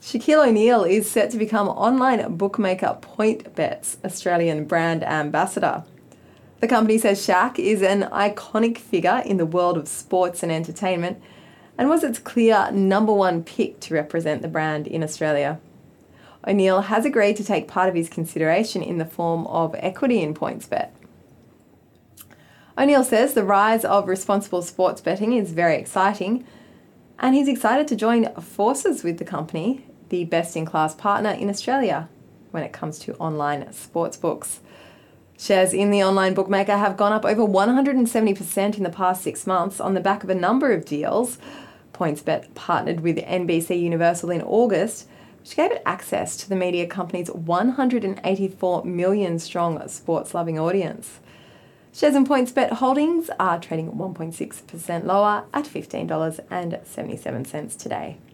Shaquille O'Neal is set to become online bookmaker PointBet's Australian brand ambassador. The company says Shaq is an iconic figure in the world of sports and entertainment and was its clear number one pick to represent the brand in Australia. O'Neal has agreed to take part of his consideration in the form of equity in PointsBet. O'Neal says the rise of responsible sports betting is very exciting, and he's excited to join forces with the company, the best-in-class partner in Australia when it comes to online sportsbooks. Shares in the online bookmaker have gone up over 170% in the past 6 months on the back of a number of deals. PointsBet partnered with NBC Universal in August, which gave it access to the media company's 184 million strong sports-loving audience. Shares in PointsBet holdings are trading 1.6% lower at $15.77 today.